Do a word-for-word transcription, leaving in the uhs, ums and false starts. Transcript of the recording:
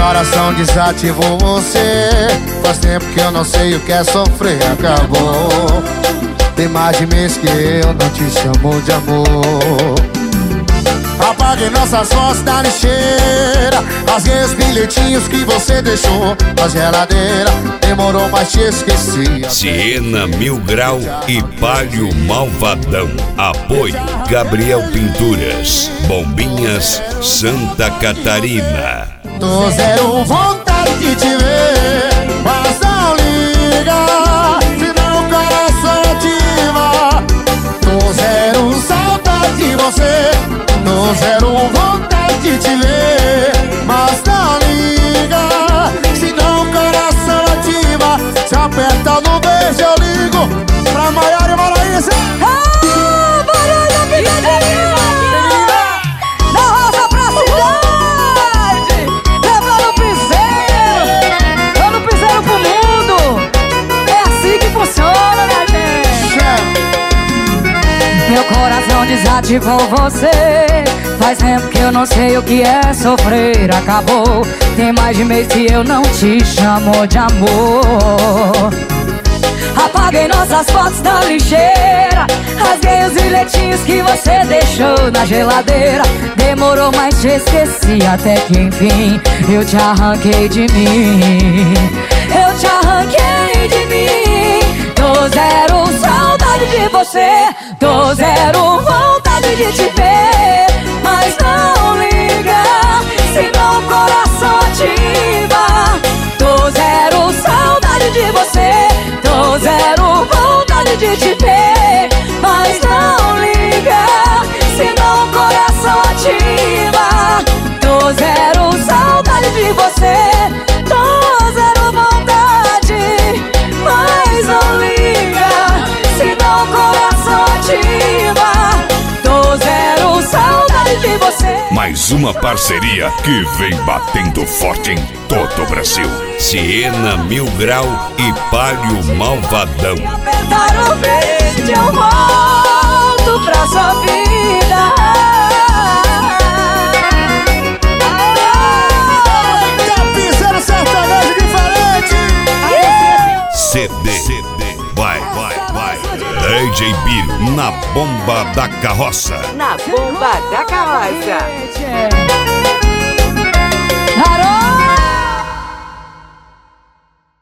coração desativou você. Faz tempo que eu não sei o que é sofrer, acabou. Tem mais de mês que eu não te chamo de amor. Apaguei nossas fotos da lixeira, rasguei os bilhetinhos que você deixou na geladeira. Demorou, mas te esqueci. Siena Mil Grau e Palio Malvadão. Apoio Gabriel Pinturas, Bombinhas, Santa Catarina. Tô zero vontade de te ver, mas não liga, senão o coração ativa. Tô zero saudade de você, tô zero vontade de te ver, mas não liga, senão o coração ativa. Se aperta no beijo eu ligo pra Maiara e Maraísa. Ah, barulho, picadinha! Da roça pra cidade, levando o piseiro, dando piseiro pro mundo. É assim que funciona, minha gente. Meu coração desativou você. Faz tempo que eu não sei o que é sofrer, acabou. Tem mais de mês que eu não te chamo de amor. Apaguei nossas fotos da lixeira, rasguei os bilhetinhos que você deixou na geladeira. Demorou, mas te esqueci até que enfim eu te arranquei de mim. Eu te arranquei de mim. Tô zero saudade de você, tô zero vontade de te ver, mas não liga, senão o coração ativa. Tô zero saudade de você, tô zero vontade de te ver, mas não liga, senão o coração ativa. Tô zero saudade de você, tô zero vontade, mas não liga, senão o coração ativa. Tô zero saudade de você. Mais uma parceria que vem batendo forte em todo o Brasil. Siena Mil Grau e Palio Malvadão. Apertar o vídeo, eu volto pra sua vida. Tá pisando sertanejo diferente. C D. C D. Vai, vai, vai. D J Biro na bomba da carroça. Na bomba da carroça.